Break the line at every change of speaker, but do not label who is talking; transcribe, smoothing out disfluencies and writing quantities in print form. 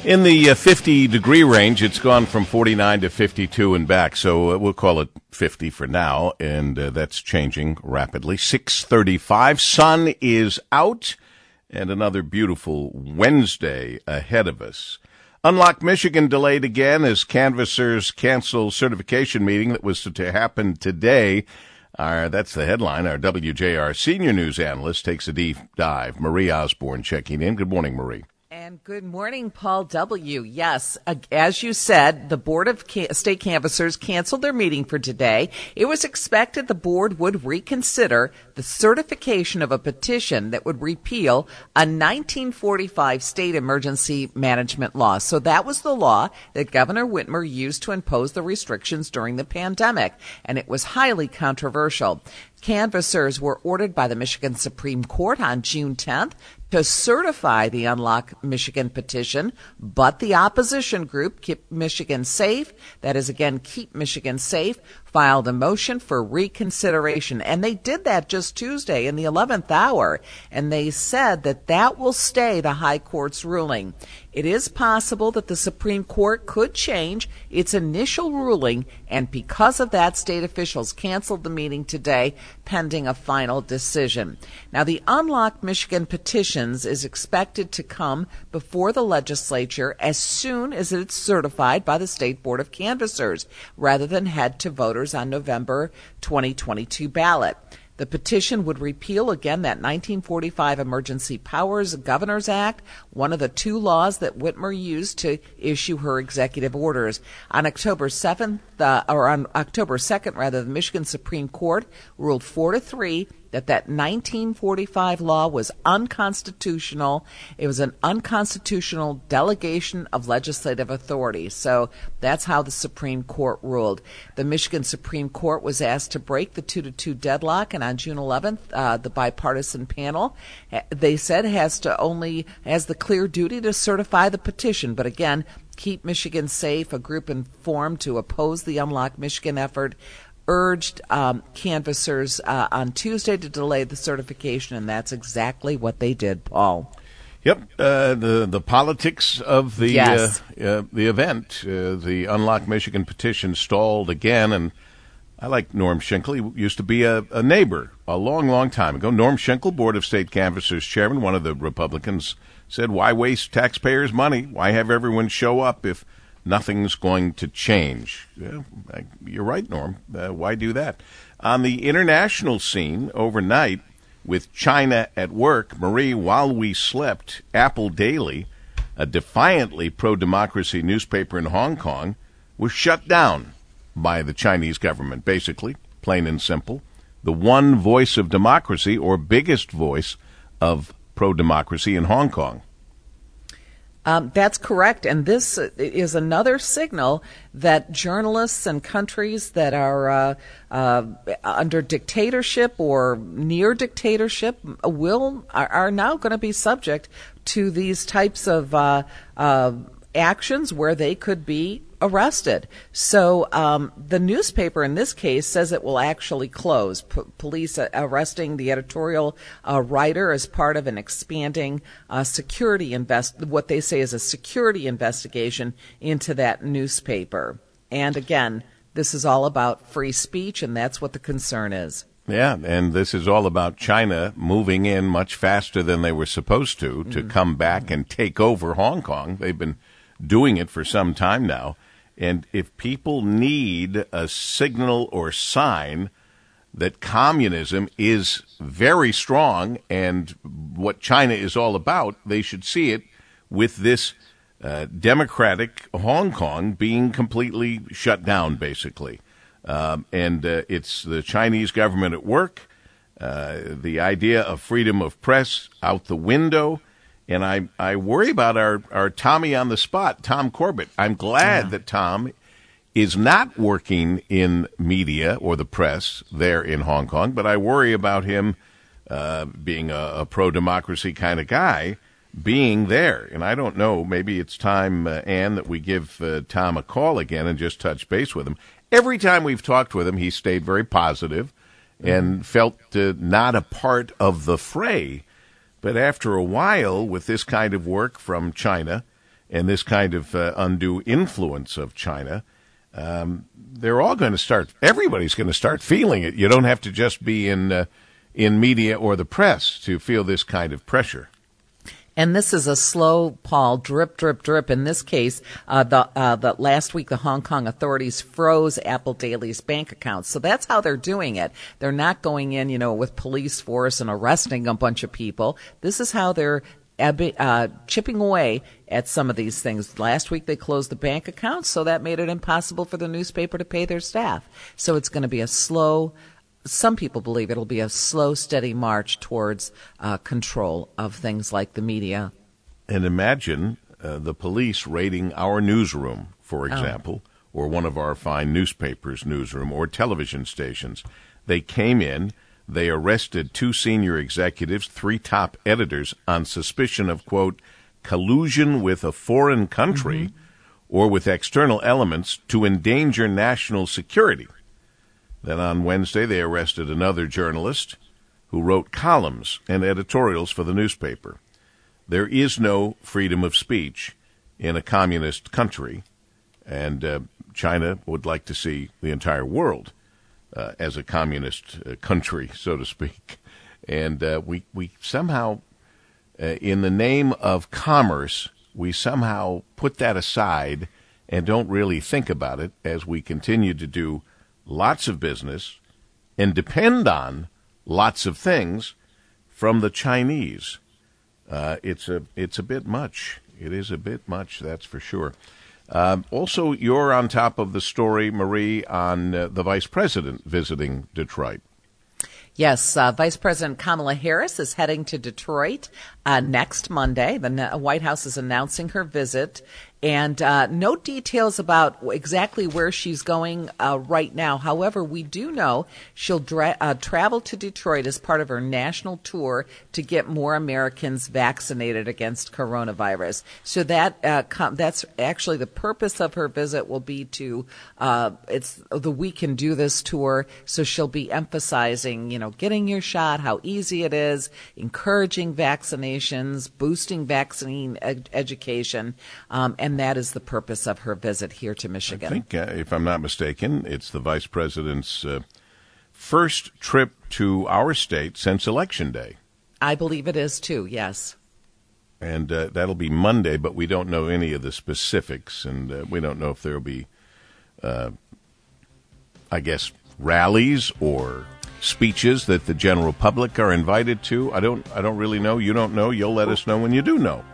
In the 50-degree range, it's gone from 49 to 52 and back, so we'll call it 50 for now, and that's changing rapidly. 6:35, sun is out, and another beautiful Wednesday ahead of us. Unlock Michigan delayed again as canvassers cancel certification meeting that was to happen today. That's the headline. Our WJR senior news analyst takes a deep dive. Marie Osborne checking in. Good morning, Marie.
And good morning, Paul W. Yes, as you said, the Board of State Canvassers canceled their meeting for today. It was expected the board would reconsider the certification of a petition that would repeal a 1945 state emergency management law. So that was the law that Governor Whitmer used to impose the restrictions during the pandemic, and it was highly controversial. Canvassers were ordered by the Michigan Supreme Court on June 10th to certify the Unlock Michigan petition, but the opposition group, Keep Michigan Safe, that is again Keep Michigan Safe, filed a motion for reconsideration. And they did that just Tuesday in the 11th hour, and they said that that will stay the High Court's ruling. It is possible that the Supreme Court could change its initial ruling, and because of that, state officials canceled the meeting today pending a final decision. Now, the Unlock Michigan petitions is expected to come before the legislature as soon as it's certified by the State Board of Canvassers, rather than head to voters on November 2022 ballot. The petition would repeal, again, that 1945 Emergency Powers Governors Act, one of the two laws that Whitmer used to issue her executive orders. On October 2nd, the Michigan Supreme Court ruled 4-3 that 1945 law was unconstitutional. It was an unconstitutional delegation of legislative authority. So that's how the Supreme Court ruled. The Michigan Supreme Court was asked to break the 2-2 deadlock, and on June 11th, the bipartisan panel, they said, has the clear duty to certify the petition. But again, Keep Michigan Safe, a group formed to oppose the Unlock Michigan effort, urged canvassers on Tuesday to delay the certification, and that's exactly what they did, Paul.
Yep, the politics of the
yes.
The event, the Unlock Michigan petition stalled again, and I like Norm Schenkel. He used to be a neighbor a long, long time ago. Norm Schenkel, Board of State Canvassers chairman, one of the Republicans, said, why waste taxpayers' money? Why have everyone show up if nothing's going to change? Yeah, you're right, Norm. Why do that? On the international scene overnight, with China at work, Marie, while we slept, Apple Daily, a defiantly pro-democracy newspaper in Hong Kong, was shut down by the Chinese government, basically, plain and simple. The one voice of democracy, or biggest voice of pro-democracy in Hong Kong.
That's correct, and this is another signal that journalists and countries that are under dictatorship or near dictatorship are now going to be subject to these types of actions where they could be arrested. So the newspaper in this case says it will actually close. Police arresting the editorial writer as part of an expanding what they say is a security investigation into that newspaper. And again, this is all about free speech, and that's what the concern is.
Yeah, and this is all about China moving in much faster than they were supposed to come back and take over Hong Kong. They've been doing it for some time now. And if people need a signal or sign that communism is very strong and what China is all about, they should see it with this democratic Hong Kong being completely shut down, basically. It's the Chinese government at work, the idea of freedom of press out the window. And I worry about our Tommy on the spot, Tom Corbett. I'm glad that Tom is not working in media or the press there in Hong Kong, but I worry about him being a pro-democracy kind of guy being there. And I don't know, maybe it's time, Ann, that we give Tom a call again and just touch base with him. Every time we've talked with him, he stayed very positive and felt not a part of the fray. But after a while, with this kind of work from China and this kind of undue influence of China, they're all going to start. Everybody's going to start feeling it. You don't have to just be in media or the press to feel this kind of pressure.
And this is a slow, Paul, drip, drip, drip. In this case, the last week, the Hong Kong authorities froze Apple Daily's bank accounts. So that's how they're doing it. They're not going in, with police force and arresting a bunch of people. This is how they're chipping away at some of these things. Last week, they closed the bank accounts, so that made it impossible for the newspaper to pay their staff. So it's going to be a slow. Some people believe it'll be a slow, steady march towards control of things like the media.
And imagine the police raiding our newsroom, for example, or one of our fine newspapers' newsroom or television stations. They came in, they arrested 2 senior executives, 3 top editors on suspicion of, quote, collusion with a foreign country or with external elements to endanger national security. Then on Wednesday, they arrested another journalist who wrote columns and editorials for the newspaper. There is no freedom of speech in a communist country, and China would like to see the entire world as a communist country, so to speak. And we somehow, in the name of commerce, we somehow put that aside and don't really think about it as we continue to do lots of business and depend on lots of things from the Chinese. It's a bit much. It is a bit much, that's for sure. Also, you're on top of the story, Marie, on the vice president visiting Detroit.
Yes, Vice President Kamala Harris is heading to Detroit next Monday. The White House is announcing her visit, and no details about exactly where she's going right now. However, we do know she'll travel to Detroit as part of her national tour to get more Americans vaccinated against coronavirus. So that's actually the purpose of her visit will be to it's the We Can Do This tour. So she'll be emphasizing, getting your shot, how easy it is, encouraging vaccinations, boosting vaccine education, and that is the purpose of her visit here to Michigan.
I think, if I'm not mistaken, it's the vice president's first trip to our state since Election Day.
I believe it is, too, yes.
And that'll be Monday, but we don't know any of the specifics, and we don't know if there will be, rallies or speeches that the general public are invited to. I don't really know. You don't know. You'll let us know when you do know.